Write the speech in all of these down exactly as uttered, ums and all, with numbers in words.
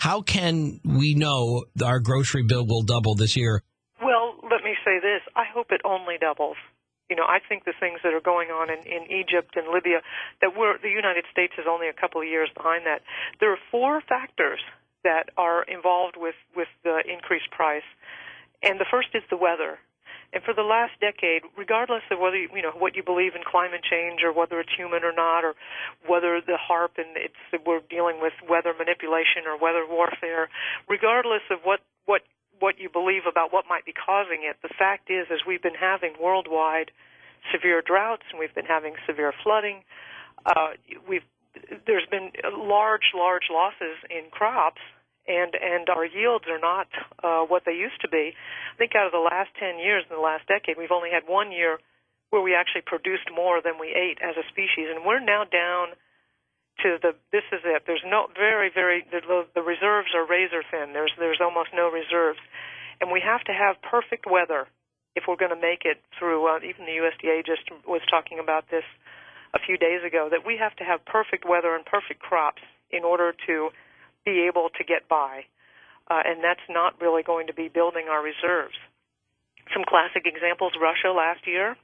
how can we know our grocery bill will double this year? Well, let me say this. I hope it only doubles. You know, I think the things that are going on in, in Egypt and Libya, that we're, the United States is only a couple of years behind that. There are four factors that are involved with, with the increased price. And the first is the weather. And for the last decade, regardless of whether you, you know what you believe in climate change or whether it's human or not, or whether the HAARP and it's we're dealing with weather manipulation or weather warfare, regardless of what what what you believe about what might be causing it, the fact is, is we've been having worldwide severe droughts and we've been having severe flooding. Uh, we've there's been large, large losses in crops. And and our yields are not uh, what they used to be. I think out of the last ten years, in the last decade, we've only had one year where we actually produced more than we ate as a species, and we're now down to the. This is it. There's no very very the, the reserves are razor thin. There's there's almost no reserves, and we have to have perfect weather if we're going to make it through. Uh, even the U S D A just was talking about this a few days ago, that we have to have perfect weather and perfect crops in order to be able to get by, uh, and that's not really going to be building our reserves. Some classic examples: Russia last year,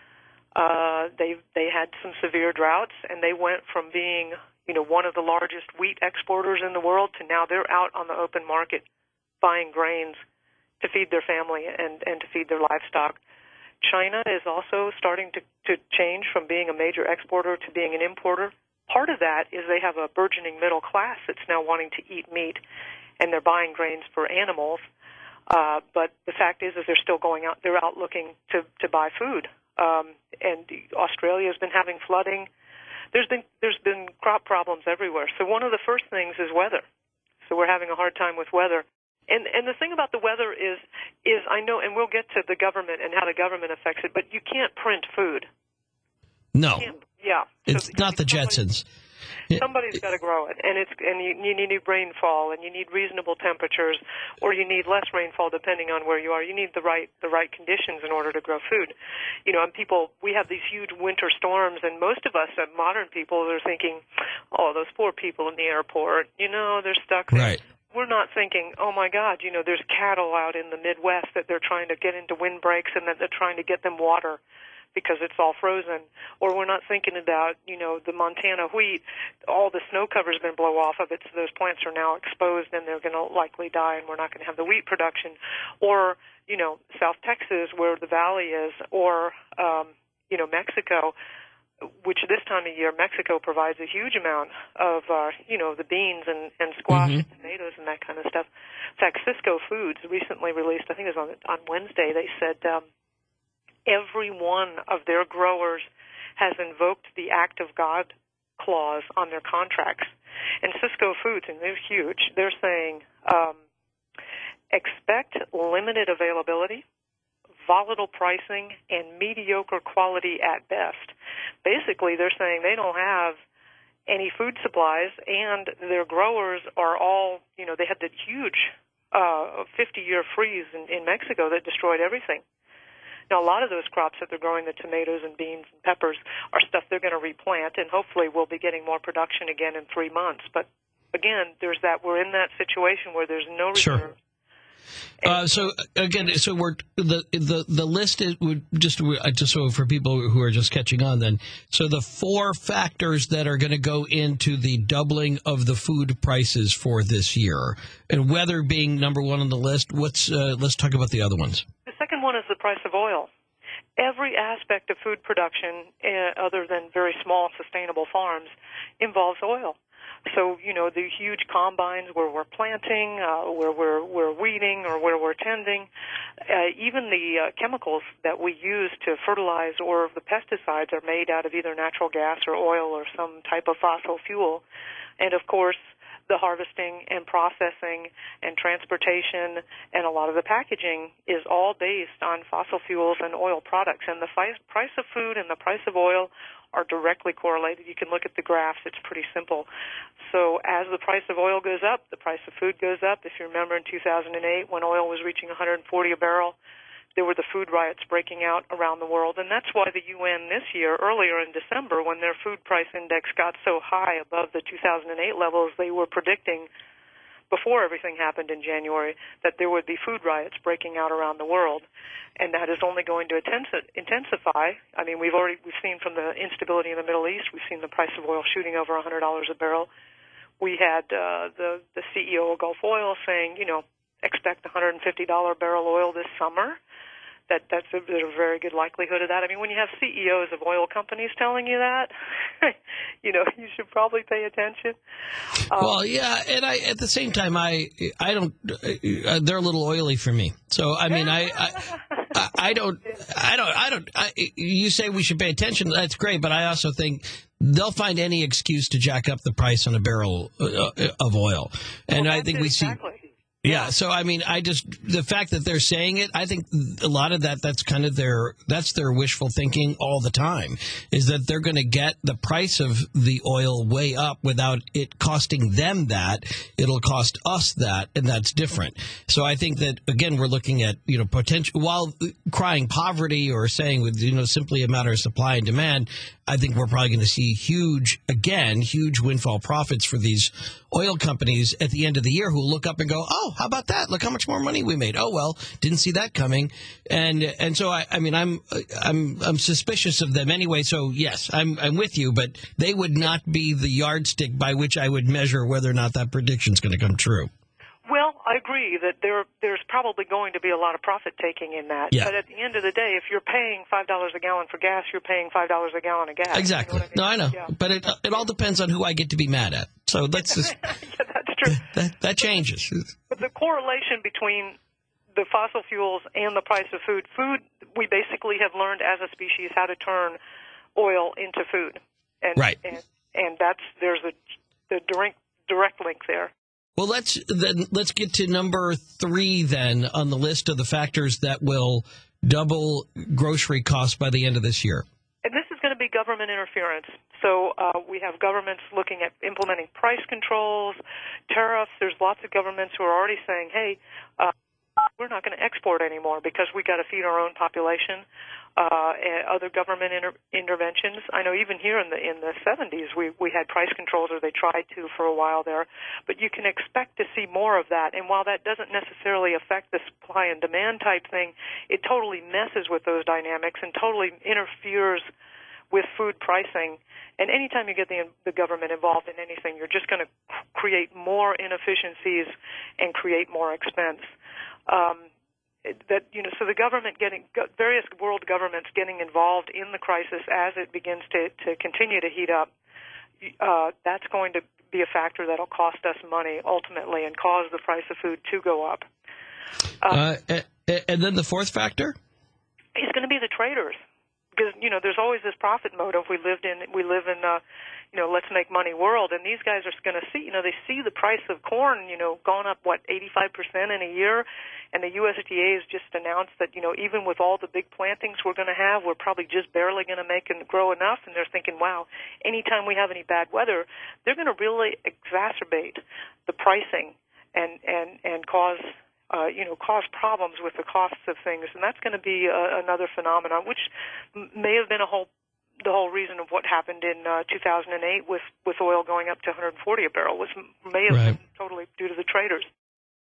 uh, they they had some severe droughts, and they went from being, you know, one of the largest wheat exporters in the world to now they're out on the open market buying grains to feed their family and and to feed their livestock. China is also starting to to change from being a major exporter to being an importer. Part of that is they have a burgeoning middle class that's now wanting to eat meat, and they're buying grains for animals. Uh, but the fact is, is they're still going out. They're out looking to to buy food. Um, and Australia has been having flooding. There's been there's been crop problems everywhere. So one of the first things is weather. So we're having a hard time with weather. And and the thing about the weather is is I know, and we'll get to the government and how the government affects it. But you can't print food. No. Yeah, it's so, not the Jetsons. Somebody's got to grow it, and it's and you, you need rainfall, and you need reasonable temperatures, or you need less rainfall depending on where you are. You need the right the right conditions in order to grow food. You know, and people, we have these huge winter storms, and most of us, uh, modern people, are thinking, oh, those poor people in the airport. You know, they're stuck there. Right. We're not thinking, oh my God, you know, there's cattle out in the Midwest that they're trying to get into windbreaks, and that they're trying to get them water because it's all frozen. Or we're not thinking about, you know, the Montana wheat, all the snow cover's been blown off of it, so those plants are now exposed and they're going to likely die, and we're not going to have the wheat production. Or, you know, South Texas, where the valley is, or, um, you know, Mexico, which this time of year, Mexico provides a huge amount of, uh, you know, the beans and, and squash Mm-hmm. and tomatoes and that kind of stuff. In fact, Cisco Foods recently released, I think it was on, on Wednesday, they said, um, every one of their growers has invoked the act of God clause on their contracts. And Cisco Foods, and they're huge, they're saying um, expect limited availability, volatile pricing, and mediocre quality at best. Basically, they're saying they don't have any food supplies, and their growers are all, you know, they had that huge uh, fifty-year freeze in, in Mexico that destroyed everything. Now, a lot of those crops that they're growing, the tomatoes and beans and peppers, are stuff they're going to replant, and hopefully we'll be getting more production again in three months. But, again, there's that we're in that situation where there's no reserve. Sure. Uh, so again, so we're the the the list is would just just so for people who are just catching on. Then, so the four factors that are going to go into the doubling of the food prices for this year, and weather being number one on the list. What's uh, let's talk about the other ones. The second one is the price of oil. Every aspect of food production, uh, other than very small sustainable farms, involves oil. So, you know, the huge combines where we're planting, uh, where we're, we're weeding, or where we're tending, uh, even the uh, chemicals that we use to fertilize or the pesticides are made out of either natural gas or oil or some type of fossil fuel. And, of course, the harvesting and processing and transportation and a lot of the packaging is all based on fossil fuels and oil products. And the price of food and the price of oil are directly correlated. You can look at the graphs. It's pretty simple. So as the price of oil goes up, the price of food goes up. If you remember in two thousand eight when oil was reaching one hundred forty a barrel, there were the food riots breaking out around the world. And that's why the U N this year, earlier in December, when their food price index got so high above the two thousand eight levels, they were predicting before everything happened in January, that there would be food riots breaking out around the world, and that is only going to intensify. I mean, we've already we've seen from the instability in the Middle East, we've seen the price of oil shooting over one hundred dollars a barrel. We had uh, the the C E O of Gulf Oil saying, you know, expect one hundred fifty dollars barrel oil this summer. That that's a, there's a very good likelihood of that. I mean, when you have C E Os of oil companies telling you that, you know, you should probably pay attention. Um, well, yeah, and I at the same time, I I don't. Uh, they're a little oily for me. So I mean, I I, I don't I don't I don't. I, you say we should pay attention. That's great, but I also think they'll find any excuse to jack up the price on a barrel uh, of oil, and well, I think we exactly. see. Yeah, so I mean, I just the fact that they're saying it, I think a lot of that that's kind of their that's their wishful thinking all the time, is that they're going to get the price of the oil way up without it costing them that. It'll cost us that, and that's different. So I think that again, we're looking at, you know, potential while crying poverty or saying with, you know, simply a matter of supply and demand. I think we're probably going to see huge, again, huge windfall profits for these oil companies at the end of the year who look up and go, oh, how about that? Look how much more money we made. Oh, well, didn't see that coming. And and so, I, I mean, I'm I'm I'm suspicious of them anyway. So, yes, I'm I'm with you. But they would not be the yardstick by which I would measure whether or not that prediction is going to come true. Well, I agree that there there's probably going to be a lot of profit taking in that. Yeah. But at the end of the day, if you're paying five dollars a gallon for gas, you're paying five dollars a gallon of gas. Exactly. You know what I mean? No, I know. Yeah. But it it all depends on who I get to be mad at. So that's just yeah, that's true. That, that changes. But the correlation between the fossil fuels and the price of food, food, we basically have learned as a species how to turn oil into food. And, right. And, and that's there's a the direct direct link there. Well, let's then let's get to number three then on the list of the factors that will double grocery costs by the end of this year. And this is going to be government interference. So uh, we have governments looking at implementing price controls, tariffs. There's lots of governments who are already saying, hey, uh, we're not going to export anymore because we got to feed our own population. Uh, and other government inter- interventions. I know even here in the in the seventies, we we had price controls, or they tried to for a while there. But you can expect to see more of that. And while that doesn't necessarily affect the supply and demand type thing, it totally messes with those dynamics and totally interferes with food pricing. And anytime you get the the government involved in anything, you're just going to create more inefficiencies and create more expense. Um, That you know, so the government getting various world governments getting involved in the crisis as it begins to, to continue to heat up. Uh, that's going to be a factor that'll cost us money ultimately and cause the price of food to go up. Um, uh, and, and then the fourth factor is going to be the traders, because you know there's always this profit motive. We lived in we live in uh, you know let's make money world, and these guys are going to see you know they see the price of corn you know going up what eighty-five percent in a year. And the U S D A has just announced that, you know, even with all the big plantings we're going to have, we're probably just barely going to make and grow enough. And they're thinking, wow, anytime we have any bad weather, they're going to really exacerbate the pricing and, and, and cause, uh, you know, cause problems with the costs of things. And that's going to be uh, another phenomenon, which m- may have been a whole the whole reason of what happened in uh, two thousand eight with, with oil going up to one hundred forty a barrel, was may have right. been totally due to the traders.